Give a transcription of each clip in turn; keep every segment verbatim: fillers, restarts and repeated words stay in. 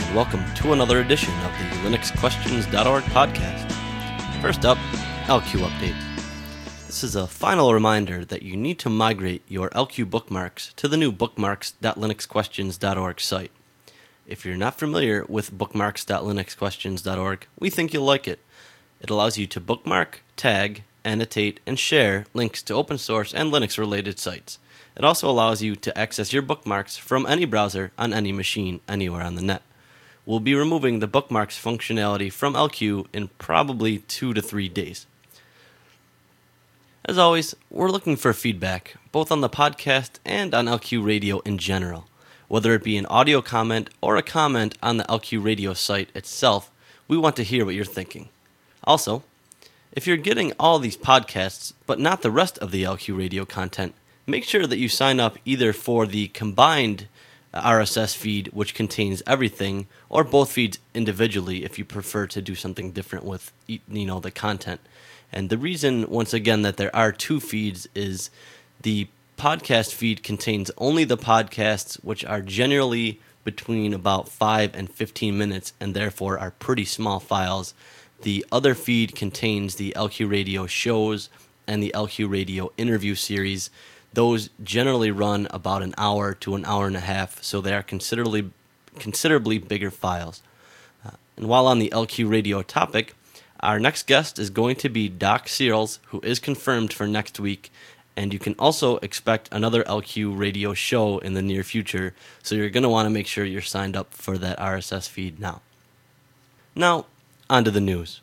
and welcome to another edition of the Linux Questions dot org podcast. First up, L Q update. This is a final reminder that you need to migrate your L Q bookmarks to the new bookmarks dot linux questions dot org site. If you're not familiar with bookmarks dot linux questions dot org, we think you'll like it. It allows you to bookmark, tag, annotate, and share links to open source and Linux-related sites. It also allows you to access your bookmarks from any browser on any machine anywhere on the net. We'll be removing the bookmarks functionality from L Q in probably two to three days. As always, we're looking for feedback, both on the podcast and on L Q Radio in general. Whether it be an audio comment or a comment on the L Q Radio site itself, we want to hear what you're thinking. Also, if you're getting all these podcasts, but not the rest of the L Q Radio content, make sure that you sign up either for the combined R S S feed, which contains everything, or both feeds individually if you prefer to do something different with, you know, the content. And the reason, once again, that there are two feeds is the podcast feed contains only the podcasts, which are generally between about five and fifteen minutes, and therefore are pretty small files. The other feed contains the L Q Radio shows and the L Q Radio interview series. Those generally run about an hour to an hour and a half, so they are considerably considerably bigger files. Uh, and while on the L Q Radio topic, our next guest is going to be Doc Searles, who is confirmed for next week, and you can also expect another L Q Radio show in the near future, so you're going to want to make sure you're signed up for that R S S feed now. Now, on to the news.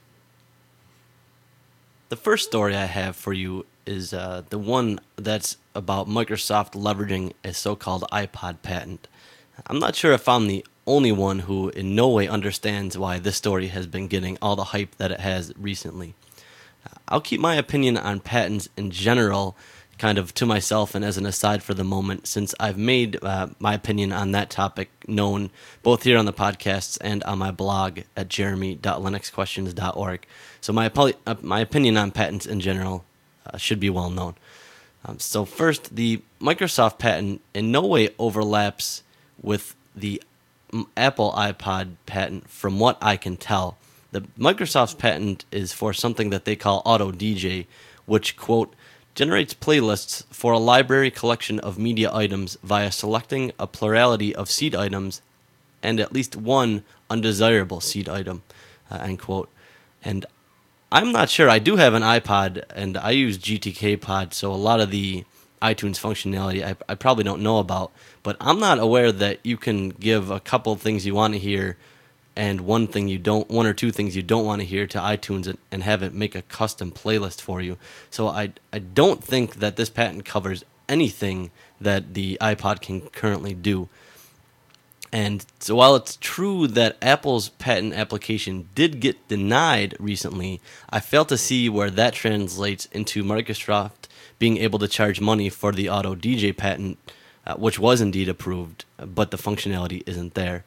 The first story I have for you is uh, the one that's about Microsoft leveraging a so-called iPod patent. I'm not sure if I'm the only one who in no way understands why this story has been getting all the hype that it has recently. I'll keep my opinion on patents in general kind of to myself and as an aside for the moment, since I've made uh, my opinion on that topic known both here on the podcasts and on my blog at jeremy dot linux questions dot org. So my, uh, my opinion on patents in general uh, should be well known. Um, so first, the Microsoft patent in no way overlaps with the Apple iPod patent from what I can tell. The Microsoft's patent is for something that they call Auto D J, which, quote, generates playlists for a library collection of media items via selecting a plurality of seed items and at least one undesirable seed item, uh, end quote. And I'm not sure. I do have an iPod, and I use G T K Pod, so a lot of the iTunes functionality I, I probably don't know about. But I'm not aware that you can give a couple of things you want to hear and one thing you don't, one or two things you don't want to hear to iTunes and, and have it make a custom playlist for you. So I, I don't think that this patent covers anything that the iPod can currently do. And so while it's true that Apple's patent application did get denied recently, I fail to see where that translates into Microsoft being able to charge money for the Auto D J patent, uh, which was indeed approved, but the functionality isn't there.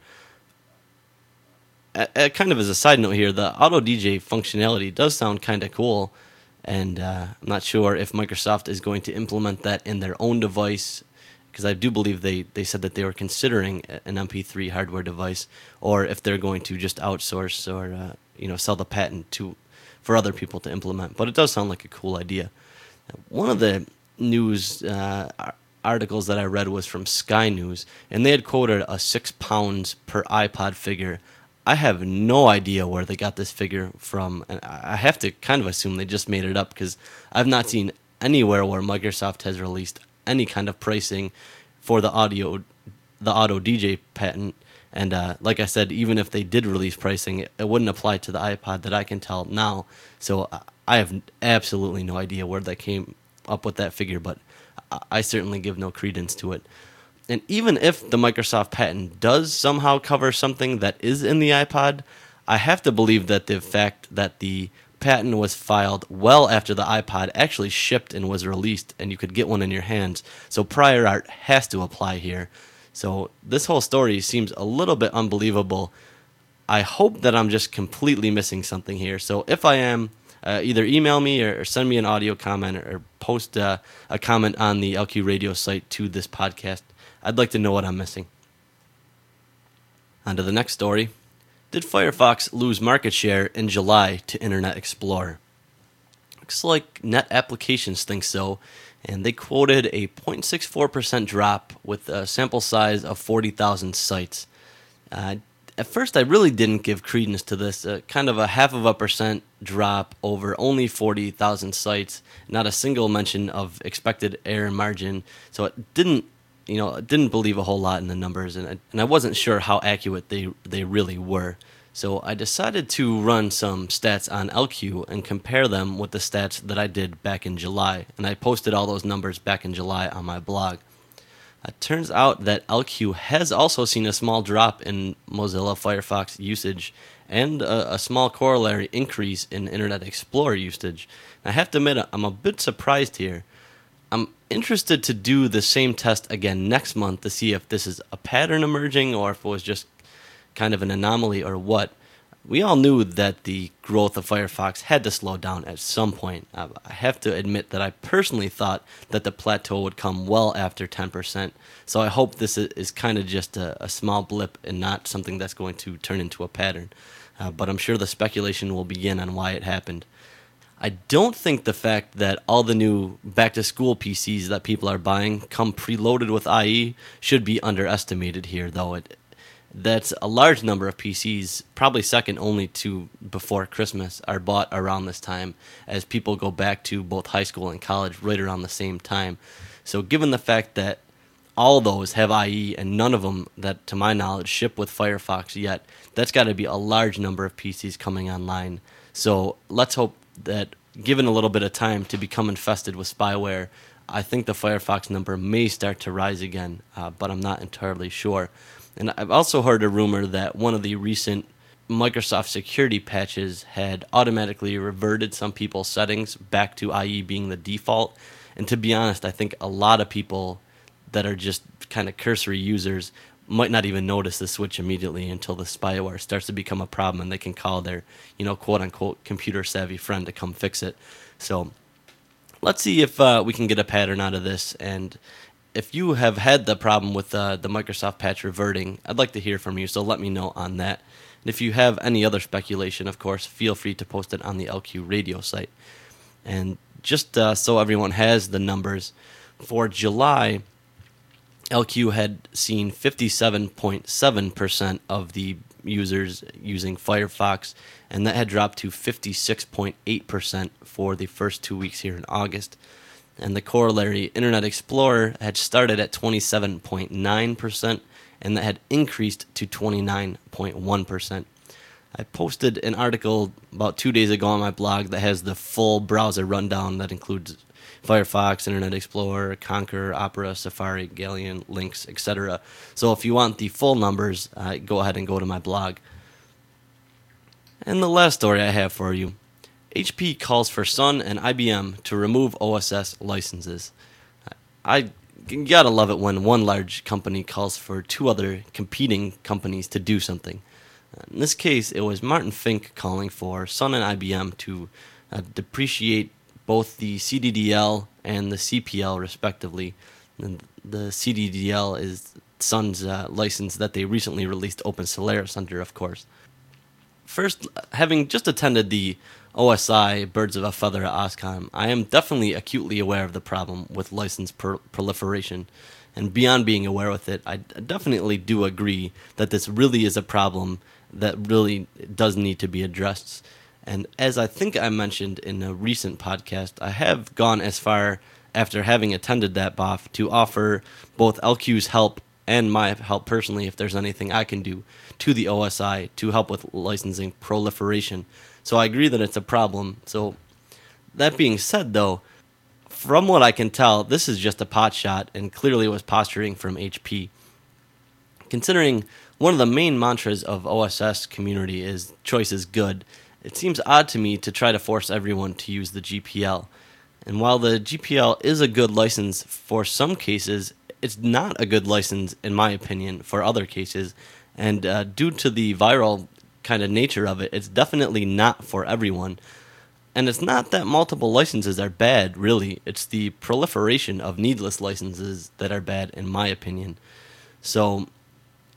Uh, uh, kind of as a side note here, the Auto D J functionality does sound kind of cool, and uh, I'm not sure if Microsoft is going to implement that in their own device, because I do believe they, they said that they were considering an M P three hardware device, or if they're going to just outsource or uh, you know sell the patent to for other people to implement. But it does sound like a cool idea. One of the news uh, articles that I read was from Sky News, and they had quoted a six pounds per iPod figure. I have no idea where they got this figure from, and I have to kind of assume they just made it up because I've not seen anywhere where Microsoft has released any kind of pricing for the audio, the Auto D J patent. And uh, like I said, even if they did release pricing, it, it wouldn't apply to the iPod that I can tell now. So I have absolutely no idea where they came up with that figure, but I, I certainly give no credence to it. And even if the Microsoft patent does somehow cover something that is in the iPod, I have to believe that the fact that the patent was filed well after the iPod actually shipped and was released, and you could get one in your hands. So prior art has to apply here. So this whole story seems a little bit unbelievable. I hope that I'm just completely missing something here. So if I am, uh, either email me or, or send me an audio comment or, or post uh, a comment on the L Q Radio site to this podcast. I'd like to know what I'm missing. On to the next story. Did Firefox lose market share in July to Internet Explorer? Looks like Net Applications think so, and they quoted a zero point six four percent drop with a sample size of forty thousand sites. Uh, at first, I really didn't give credence to this. Uh, kind of a half of a percent drop over only forty thousand sites, not a single mention of expected error margin. So it didn't, you know, didn't believe a whole lot in the numbers, and I, and I wasn't sure how accurate they they really were. So I decided to run some stats on L Q and compare them with the stats that I did back in July, and I posted all those numbers back in July on my blog. It turns out that L Q has also seen a small drop in Mozilla Firefox usage and a, a small corollary increase in Internet Explorer usage. I have to admit, I'm a bit surprised here. I'm interested to do the same test again next month to see if this is a pattern emerging or if it was just kind of an anomaly or what. We all knew that the growth of Firefox had to slow down at some point. I have to admit that I personally thought that the plateau would come well after ten percent, so I hope this is kind of just a, a small blip and not something that's going to turn into a pattern. Uh, but I'm sure the speculation will begin on why it happened. I don't think the fact that all the new back-to-school P Cs that people are buying come preloaded with I E should be underestimated here, though. It That's a large number of P Cs, probably second only to before Christmas, are bought around this time as people go back to both high school and college right around the same time. So given the fact that all those have I E and none of them that, to my knowledge, ship with Firefox yet, that's got to be a large number of P Cs coming online. So let's hope that, given a little bit of time to become infested with spyware, I think the Firefox number may start to rise again, uh, but I'm not entirely sure. And I've also heard a rumor that one of the recent Microsoft security patches had automatically reverted some people's settings back to I E being the default. And to be honest, I think a lot of people that are just kind of cursory users might not even notice the switch immediately until the spyware starts to become a problem and they can call their, you know, quote-unquote computer-savvy friend to come fix it. So let's see if uh, we can get a pattern out of this. And if you have had the problem with uh, the Microsoft patch reverting, I'd like to hear from you, so let me know on that. And if you have any other speculation, of course, feel free to post it on the L Q radio site. And just uh, so everyone has the numbers, for July, L Q had seen fifty-seven point seven percent of the users using Firefox, and that had dropped to fifty-six point eight percent for the first two weeks here in August. And the corollary, Internet Explorer, had started at twenty-seven point nine percent, and that had increased to twenty-nine point one percent. I posted an article about two days ago on my blog that has the full browser rundown that includes Firefox, Internet Explorer, Conquer, Opera, Safari, Galleon, Lynx, et cetera. So if you want the full numbers, uh, go ahead and go to my blog. And the last story I have for you. H P calls for Sun and I B M to remove O S S licenses. I you gotta love it when one large company calls for two other competing companies to do something. In this case, it was Martin Fink calling for Sun and I B M to uh, depreciate both the C D D L and the C P L respectively. And the C D D L is Sun's uh, license that they recently released Open Solaris under, of course. First, having just attended the O S I Birds of a Feather at OSCON, I am definitely acutely aware of the problem with license per- proliferation. And beyond being aware with it, I definitely do agree that this really is a problem that really does need to be addressed. And as I think I mentioned in a recent podcast, I have gone as far, after having attended that B O F, to offer both L Q's help and my help personally, if there's anything I can do, to the O S I to help with licensing proliferation. So I agree that it's a problem. So that being said, though, from what I can tell, this is just a pot shot and clearly was posturing from H P. Considering one of the main mantras of O S S community is choice is good, it seems odd to me to try to force everyone to use the G P L. And while the G P L is a good license for some cases, it's not a good license, in my opinion, for other cases. And uh, due to the viral kind of nature of it, it's definitely not for everyone. And it's not that multiple licenses are bad, really. It's the proliferation of needless licenses that are bad, in my opinion. So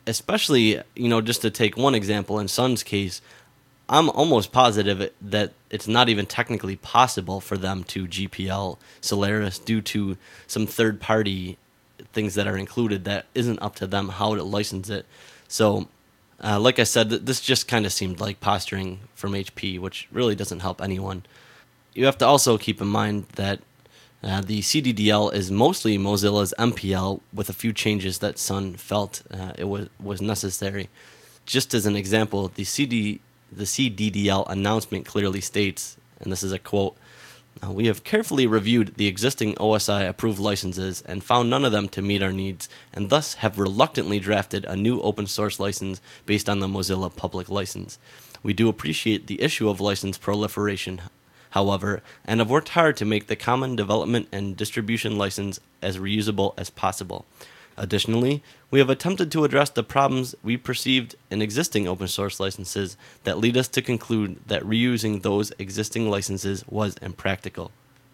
especially, you know, just to take one example, in Sun's case, I'm almost positive that it's not even technically possible for them to G P L Solaris due to some third-party things that are included that isn't up to them how to license it. So, uh, like I said, this just kind of seemed like posturing from H P, which really doesn't help anyone. You have to also keep in mind that uh, the C D D L is mostly Mozilla's M P L with a few changes that Sun felt uh, it was, was necessary. Just as an example, the C D The C D D L announcement clearly states, and this is a quote, uh, "We have carefully reviewed the existing O S I-approved licenses and found none of them to meet our needs, and thus have reluctantly drafted a new open-source license based on the Mozilla public license. We do appreciate the issue of license proliferation, however, and have worked hard to make the common development and distribution license as reusable as possible. Additionally, we have attempted to address the problems we perceived in existing open source licenses that lead us to conclude that reusing those existing licenses was impractical."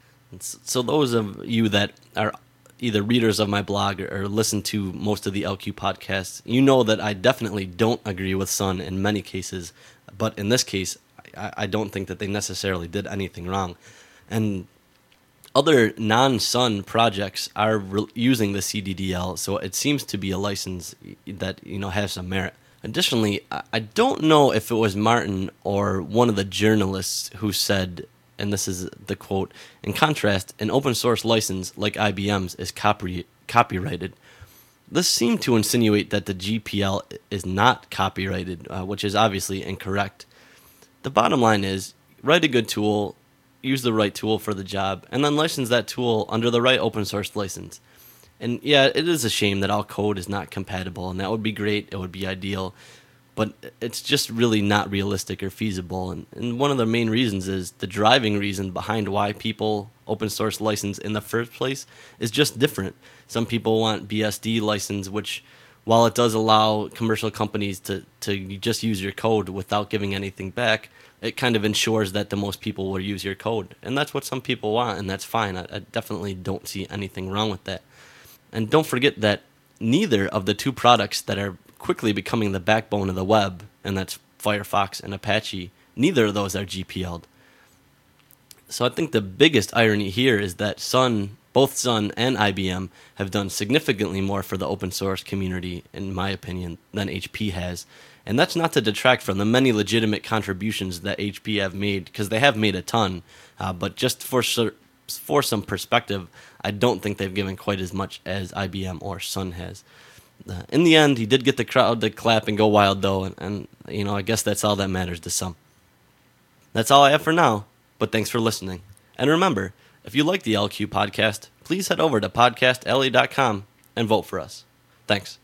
So those of you that are either readers of my blog or listen to most of the L Q podcasts, you know that I definitely don't agree with Sun in many cases, but in this case, I, I don't think that they necessarily did anything wrong. And other non-Sun projects are re- using the C D D L, so it seems to be a license that, you know, has some merit. Additionally, I, I don't know if it was Martin or one of the journalists who said, and this is the quote, "In contrast, an open source license like I B M's is copy- copyrighted." This seemed to insinuate that the G P L is not copyrighted, uh, which is obviously incorrect. The bottom line is, write a good tool, use the right tool for the job, and then license that tool under the right open source license. And yeah, it is a shame that all code is not compatible, and that would be great, it would be ideal, but it's just really not realistic or feasible. And, and one of the main reasons is the driving reason behind why people open source license in the first place is just different. Some people want B S D license, which, while it does allow commercial companies to, to just use your code without giving anything back, it kind of ensures that the most people will use your code. And that's what some people want, and that's fine. I, I definitely don't see anything wrong with that. And don't forget that neither of the two products that are quickly becoming the backbone of the web, and that's Firefox and Apache, neither of those are G P L'd. So I think the biggest irony here is that Sun, both Sun and I B M have done significantly more for the open source community, in my opinion, than H P has. And that's not to detract from the many legitimate contributions that H P have made, because they have made a ton. Uh, but just for for some perspective, I don't think they've given quite as much as I B M or Sun has. Uh, in the end, he did get the crowd to clap and go wild, though, and, and you know, I guess that's all that matters to some. That's all I have for now, but thanks for listening. And remember, if you like the L Q podcast, please head over to podcast alley dot com and vote for us. Thanks.